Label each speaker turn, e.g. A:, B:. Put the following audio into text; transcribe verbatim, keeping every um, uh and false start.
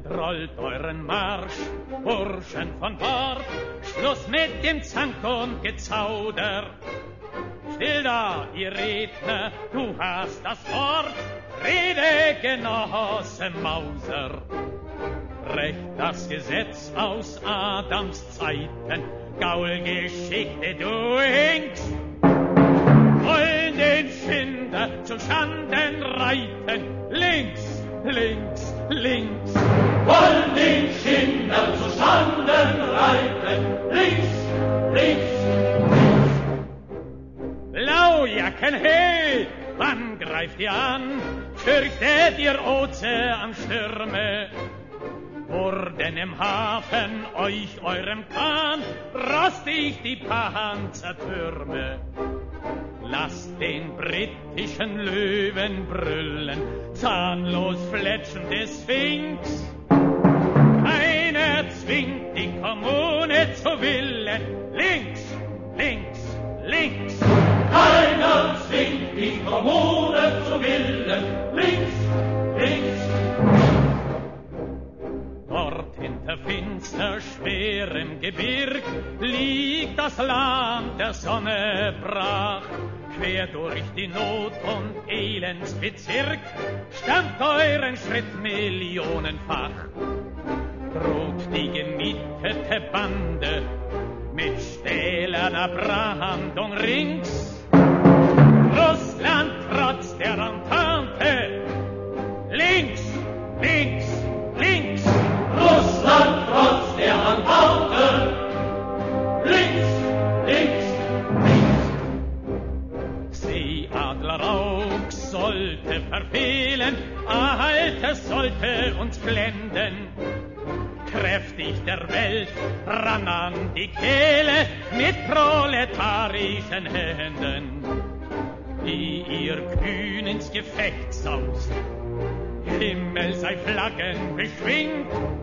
A: und rollt euren Marsch, Burschen von Bord, Schluss mit dem Zank und Gezauder. Still da, ihr Redner, du hast das Wort, rede, Genosse Mauser. Recht das Gesetz aus Adams Zeiten, Gaulgeschichte, du hinkst. Wollen den Schinder zu Schanden reiten, links, links, links.
B: Wollen den Schinder zu Schanden reiten, links, links, links.
A: Blaujacken, hey, wann greift ihr an? Fürchtet ihr Ozeanstürme? Wurden im Hafen euch eurem Kahn rostig die Panzertürme? Lasst den britischen Löwen brüllen, zahnlos fletschende Sphinx. Keiner zwingt die Kommune zu Willen, links, links, links.
B: Keiner zwingt die Kommune zu Willen, links, links.
A: Dort hinter finster, schwerem Gebirg liegt das Land der Sonne brach. Quer durch die Not- und Elendsbezirk stammt euren Schritt millionenfach. Droht die gemietete Bande mit stählerner Brandung rings. Russland trotz der Entente, links, links, links.
B: Russland trotz der Entente, links, links, links.
A: Seeadlerauch sollte verfehlen, Altes sollte uns blenden. Kräftig der Welt ran an die Kehle mit proletarischen Händen, die ihr kühn ins Gefecht saust. Himmel sei Flaggen beschwingt,